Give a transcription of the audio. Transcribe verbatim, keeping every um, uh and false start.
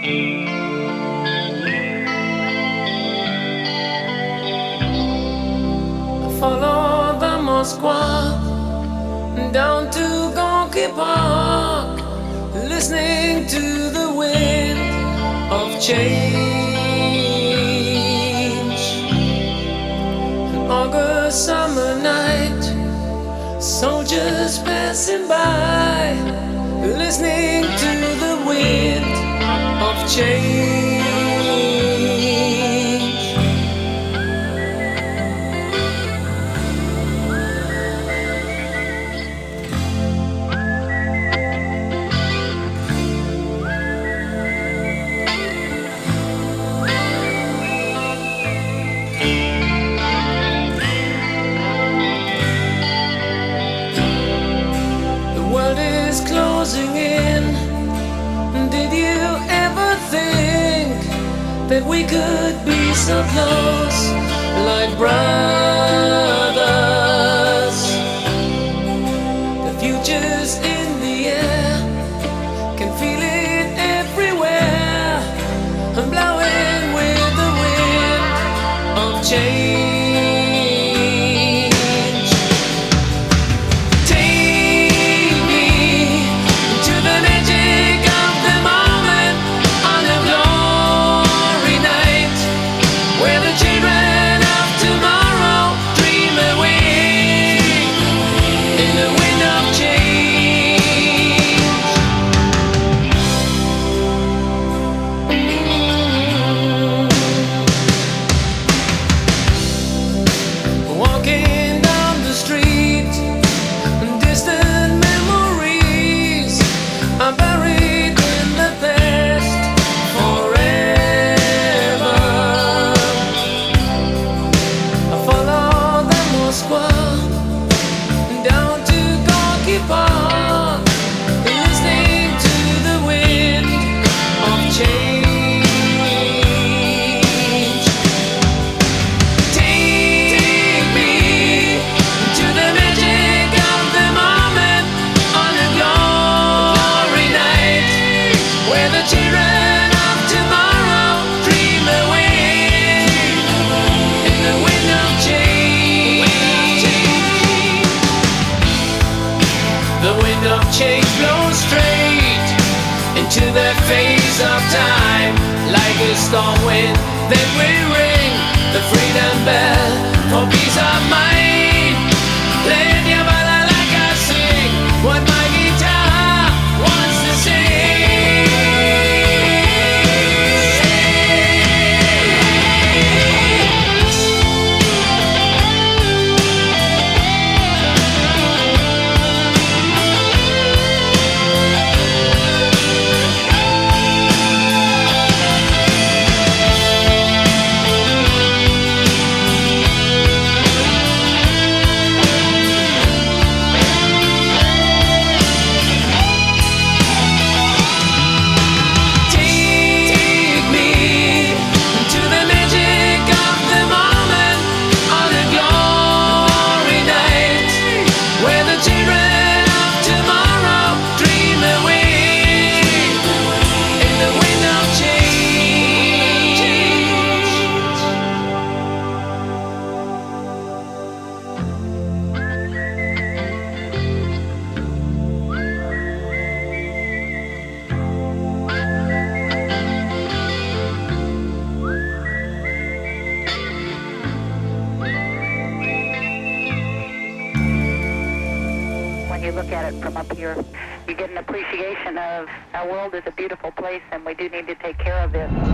Follow the Moskva down to Gorky Park, listening to the wind of change. An August summer night, soldiers passing by, listening to the wind of change. Closing in. Did you ever think that we could be so close, like brothers? The future's in the air, can feel it everywhere. I'm blowing with the wind of change. Change blows straight into the face of time, like a storm wind. Then we ring the freedom bell for peace of mind. Play the bala like I sing what my guitar wants to sing. You look at it from up here, you get an appreciation of our world is a beautiful place and we do need to take care of it.